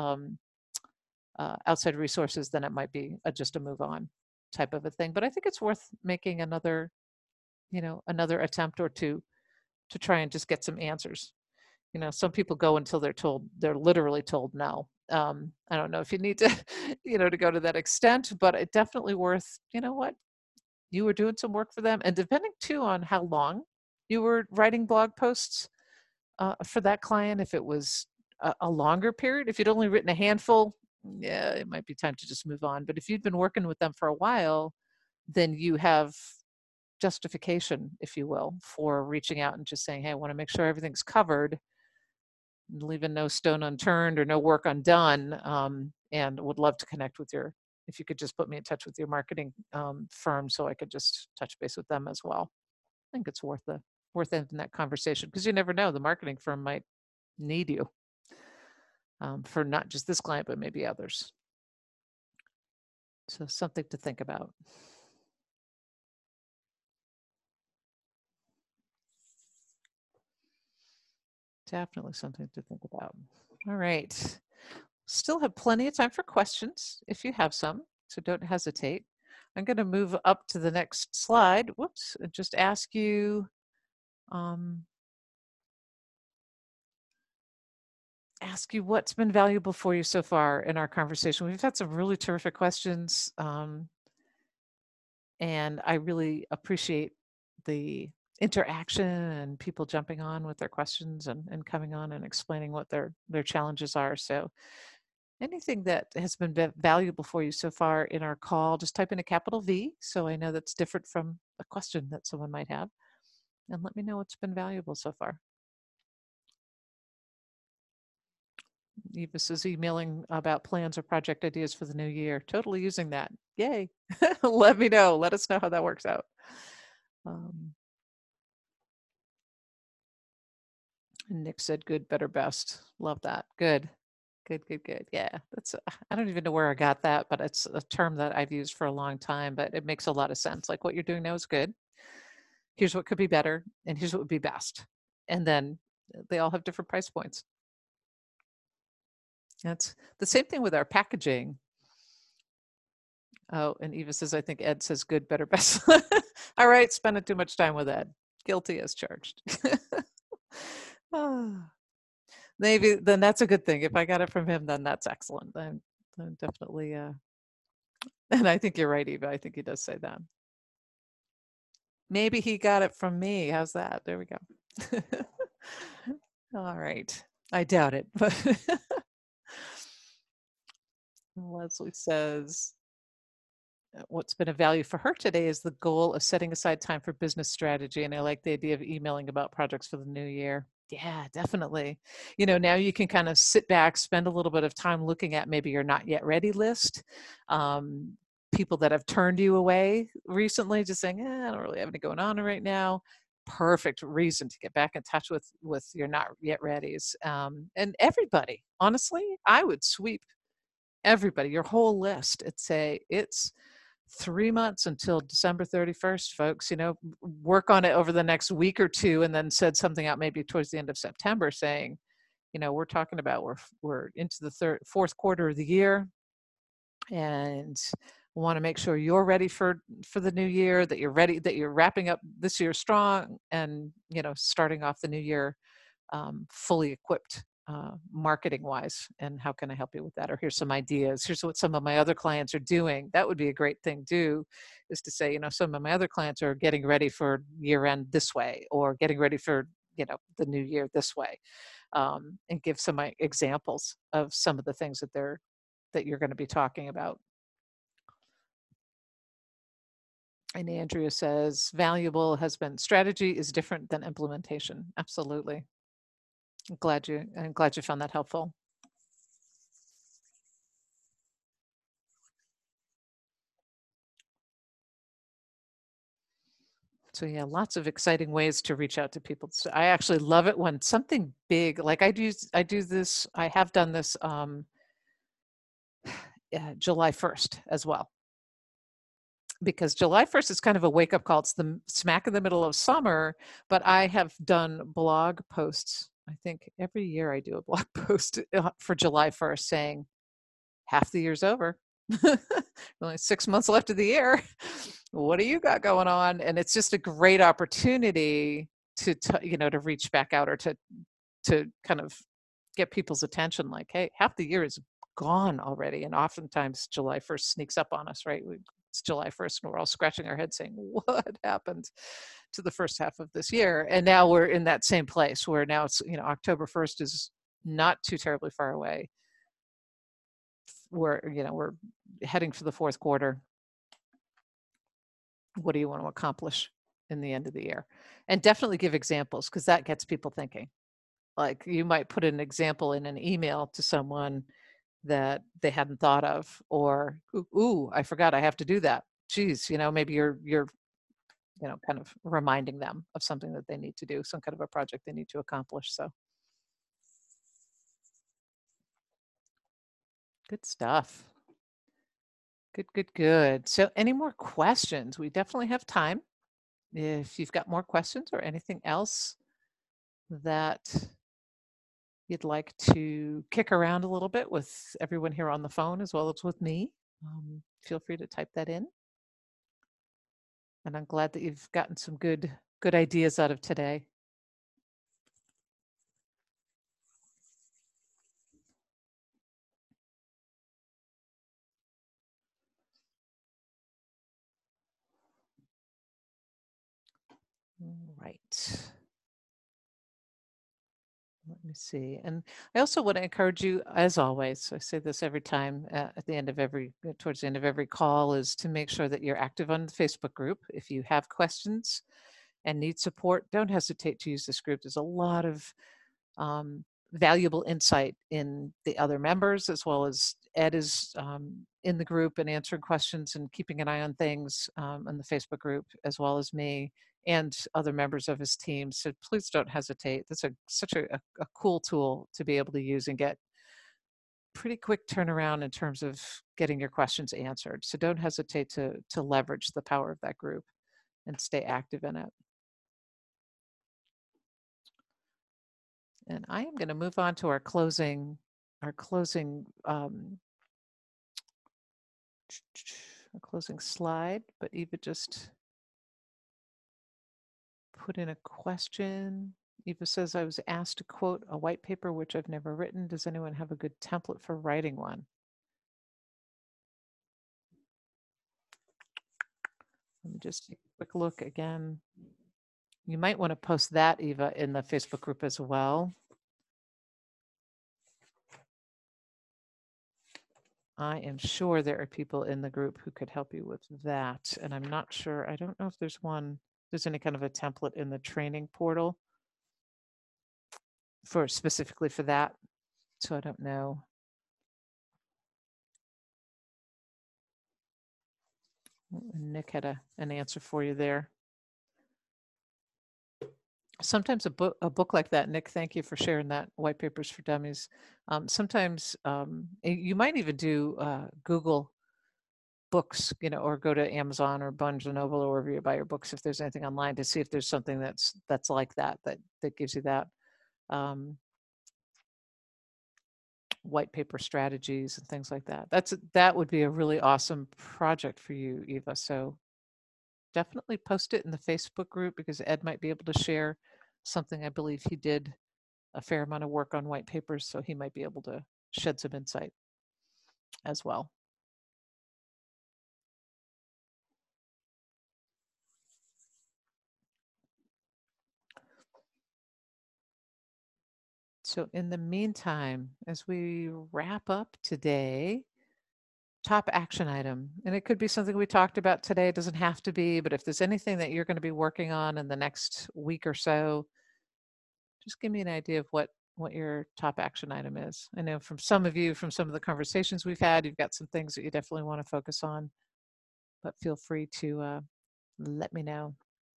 Speaker 1: resources, then it might be just a move on type of a thing. But I think it's worth making another attempt or two to try and just get some answers. Some people go until they're literally told no. I don't know if you need to, to go to that extent, but it's definitely worth, you were doing some work for them. And depending too on how long you were writing blog posts for that client, if it was a longer period, if you'd only written a handful, yeah, it might be time to just move on. But if you've been working with them for a while, then you have justification, if you will, for reaching out and just saying, hey, I want to make sure everything's covered, leaving no stone unturned or no work undone, and would love to connect with if you could just put me in touch with your marketing firm so I could just touch base with them as well. I think it's worth ending that conversation, because you never know, the marketing firm might need you for not just this client, but maybe others. So something to think about. Definitely something to think about. All right. Still have plenty of time for questions if you have some, so don't hesitate. I'm going to move up to the next slide. Whoops, and just ask you what's been valuable for you so far in our conversation. We've had some really terrific questions, and I really appreciate the interaction and people jumping on with their questions and coming on and explaining what their challenges are. So anything that has been valuable for you so far in our call, just type in a capital V so I know that's different from a question that someone might have, and let me know what's been valuable so far. Evis is emailing about plans or project ideas for the new year. Totally using that. Yay. Let me know. Let us know how that works out. Nick said good, better, best. Love that. Good. Good. Yeah, I don't even know where I got that, but it's a term that I've used for a long time, but it makes a lot of sense. Like, what you're doing now is good. Here's what could be better, and here's what would be best. And then they all have different price points. That's the same thing with our packaging. Oh, and Eva says, I think Ed says good, better, best. All right, spending too much time with Ed. Guilty as charged. Maybe then that's a good thing. If I got it from him, then that's excellent. I'm definitely, and I think you're right, Eva. I think he does say that. Maybe he got it from me. How's that? There we go. All right. I doubt it, but Leslie says, what's been a value for her today is the goal of setting aside time for business strategy. And I like the idea of emailing about projects for the new year. Yeah, definitely. Now you can kind of sit back, spend a little bit of time looking at maybe your not yet ready list. People that have turned you away recently, just saying, I don't really have any going on right now. Perfect reason to get back in touch with your not yet readies. And everybody, honestly, I would sweep everybody, your whole list, and say it's 3 months until December 31st, folks. Work on it over the next week or two, and then said something out maybe towards the end of September saying, we're talking about we're into the fourth quarter of the year, and we want to make sure you're ready for the new year, that you're ready, that you're wrapping up this year strong, and starting off the new year fully equipped marketing wise. And how can I help you with that? Or here's some ideas. Here's what some of my other clients are doing. That would be a great thing to do, is to say, some of my other clients are getting ready for year end this way, or getting ready for the new year this way, and give some examples of some of the things that you're going to be talking about. And Andrea says, valuable has been strategy is different than implementation. Absolutely. I'm glad you found that helpful. So yeah, lots of exciting ways to reach out to people. So I actually love it when something big, like I do this, I have done this July 1st as well. Because July 1st is kind of a wake-up call. It's the smack in the middle of summer, but I have done blog posts. I think every year I do a blog post for July 1st saying, half the year's over. Only 6 months left of the year. What do you got going on? And it's just a great opportunity to reach back out, or to kind of get people's attention. Like, hey, half the year is gone already. And oftentimes July 1st sneaks up on us, right? It's July 1st and we're all scratching our heads saying, what happened to the first half of this year? And now we're in that same place where now it's, October 1st is not too terribly far away. we're heading for the fourth quarter. What do you want to accomplish in the end of the year? And definitely give examples, because that gets people thinking. Like, you might put an example in an email to someone that they hadn't thought of, or, ooh, I forgot I have to do that. Geez, maybe you're kind of reminding them of something that they need to do, some kind of a project they need to accomplish. So good stuff. Good. So any more questions? We definitely have time. If you've got more questions or anything else that you'd like to kick around a little bit with everyone here on the phone as well as with me, feel free to type that in. And I'm glad that you've gotten some good ideas out of today. All right. Let me see. And I also want to encourage you, as always, I say this every time at the end of towards the end of every call, is to make sure that you're active on the Facebook group. If you have questions and need support, don't hesitate to use this group. There's a lot of valuable insight in the other members, as well as Ed is in the group and answering questions and keeping an eye on things in the Facebook group, as well as me and other members of his team. So please don't hesitate. That's such a cool tool to be able to use and get pretty quick turnaround in terms of getting your questions answered. So don't hesitate to leverage the power of that group and stay active in it. And I am going to move on to our closing slide, but Eva just put in a question. Eva says, I was asked to quote a white paper, which I've never written. Does anyone have a good template for writing one? Let me just take a quick look again. You might want to post that, Eva, in the Facebook group as well. I am sure there are people in the group who could help you with that. And I'm not sure, I don't know if there's any kind of a template in the training portal specifically for that. So I don't know. Nick had an answer for you there. Sometimes a book like that, Nick, thank you for sharing that, White Papers for Dummies. Sometimes you might even do Google books, or go to Amazon or Barnes & Noble or wherever you buy your books, if there's anything online, to see if there's something that's like that gives you that white paper strategies and things like that. That would be a really awesome project for you, Eva. So definitely post it in the Facebook group, because Ed might be able to share something. I believe he did a fair amount of work on white papers, so he might be able to shed some insight as well. So in the meantime, as we wrap up today, top action item, and it could be something we talked about today, it doesn't have to be, but if there's anything that you're going to be working on in the next week or so, just give me an idea of what your top action item is. I know from some of you, from some of the conversations we've had, you've got some things that you definitely want to focus on, but feel free to let me know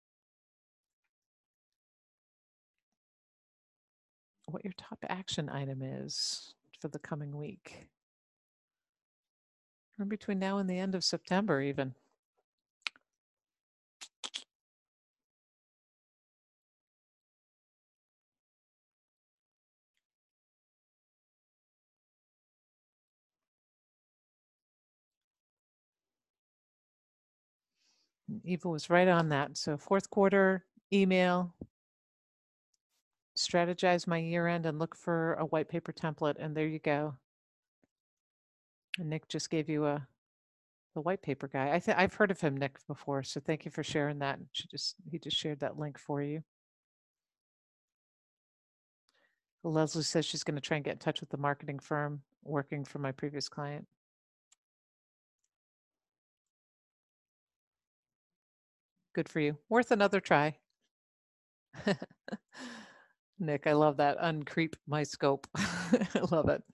Speaker 1: what your top action item is for the coming week, or between now and the end of September even. Eva was right on that. So fourth quarter, email, strategize my year end, and look for a white paper template. And there you go. And Nick just gave you the white paper guy. I've heard of him, Nick, before. So thank you for sharing that. He just shared that link for you. Leslie says she's going to try and get in touch with the marketing firm working for my previous client. Good for you. Worth another try. Nick, I love that. Uncreep my scope. I love it.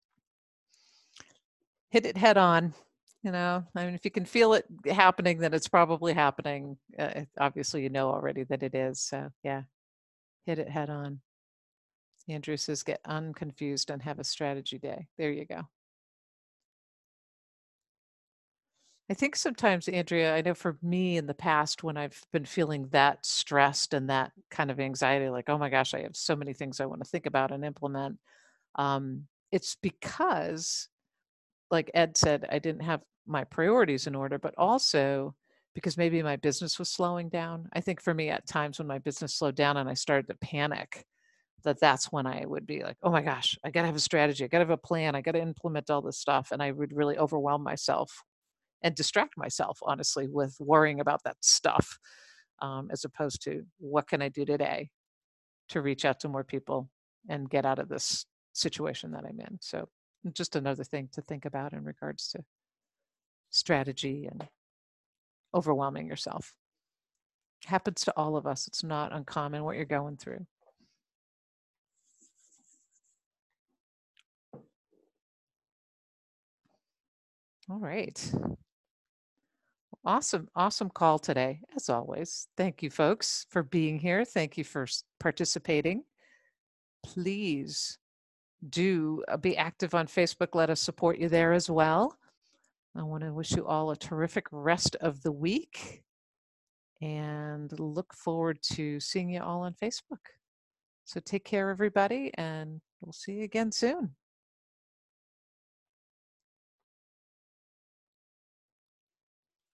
Speaker 1: Hit it head on. You know, I mean, if you can feel it happening, then it's probably happening. Obviously, you know already that it is. So, yeah, hit it head on. Andrew says, get unconfused and have a strategy day. There you go. I think sometimes, Andrea, I know for me in the past, when I've been feeling that stressed and that kind of anxiety, like, oh my gosh, I have so many things I want to think about and implement. It's because, like Ed said, I didn't have my priorities in order, but also because maybe my business was slowing down. I think for me, at times when my business slowed down and I started to panic, that's when I would be like, oh my gosh, I got to have a strategy. I got to have a plan. I got to implement all this stuff. And I would really overwhelm myself and distract myself, honestly, with worrying about that stuff, as opposed to what can I do today to reach out to more people and get out of this situation that I'm in. So just another thing to think about in regards to strategy and overwhelming yourself. Happens to all of us. It's not uncommon what you're going through. All right. Awesome, awesome call today, as always. Thank you, folks, for being here. Thank you for participating. Please do be active on Facebook. Let us support you there as well. I want to wish you all a terrific rest of the week and look forward to seeing you all on Facebook. So take care, everybody, and we'll see you again soon.